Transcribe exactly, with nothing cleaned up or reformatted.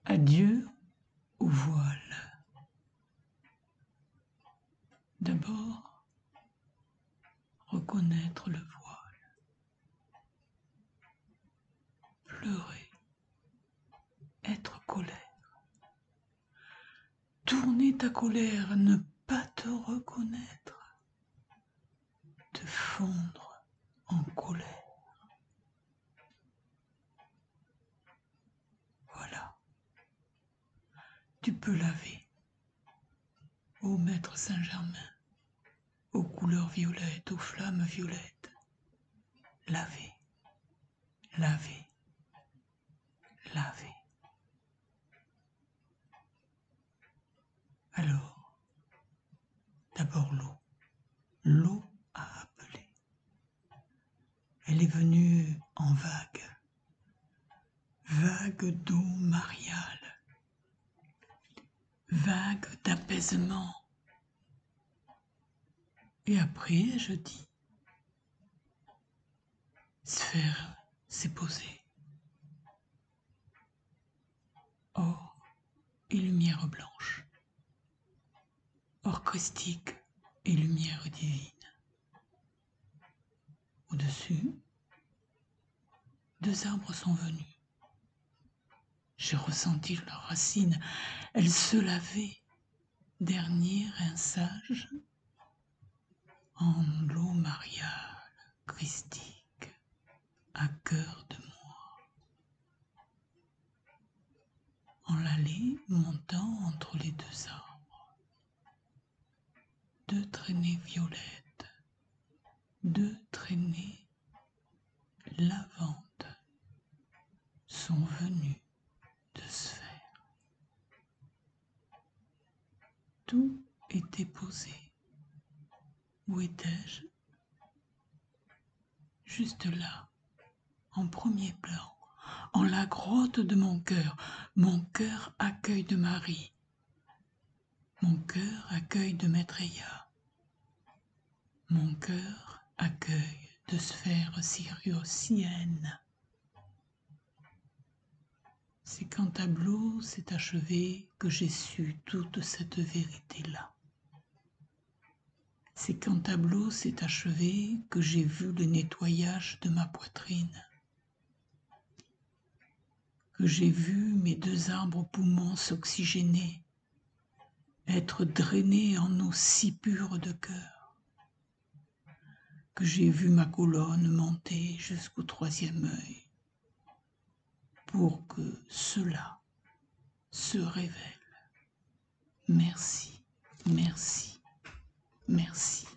Adieu au voile. D'abord, reconnaître le voile. Pleurer. Être colère. Tourner ta colère, ne pas te reconnaître. Te fondre en colère. Voilà. Tu peux laver. Ô maître Saint-Germain, aux couleurs violettes, aux flammes violettes. Laver, laver, laver. Alors, d'abord l'eau. L'eau a appelé. Elle est venue en vague. Vague d'eau mariale. Vague d'apaisement. Et après, je dis, sphère s'est posée. Or et lumière blanche. Or christique et lumière divine. Au-dessus, deux arbres sont venus. J'ai ressenti leurs racines. Elles se lavaient, dernier rinçage, en l'eau mariale, christique, à cœur de moi. En l'allée montant entre les deux arbres. Deux traînées violettes, deux traînées lavantes sont venues de sphère. Tout était posé. Où étais-je? Juste là, en premier plan, en la grotte de mon cœur. Mon cœur accueil de Marie. Mon cœur accueil de Maitreya. Mon cœur accueil de sphère syriosienne. C'est quand tableau s'est achevé que j'ai su toute cette vérité-là. C'est quand tableau s'est achevé que j'ai vu le nettoyage de ma poitrine, que j'ai vu mes deux arbres poumons s'oxygéner, être drainés en eau si pure de cœur, que j'ai vu ma colonne monter jusqu'au troisième œil, pour que cela se révèle. Merci, merci, merci.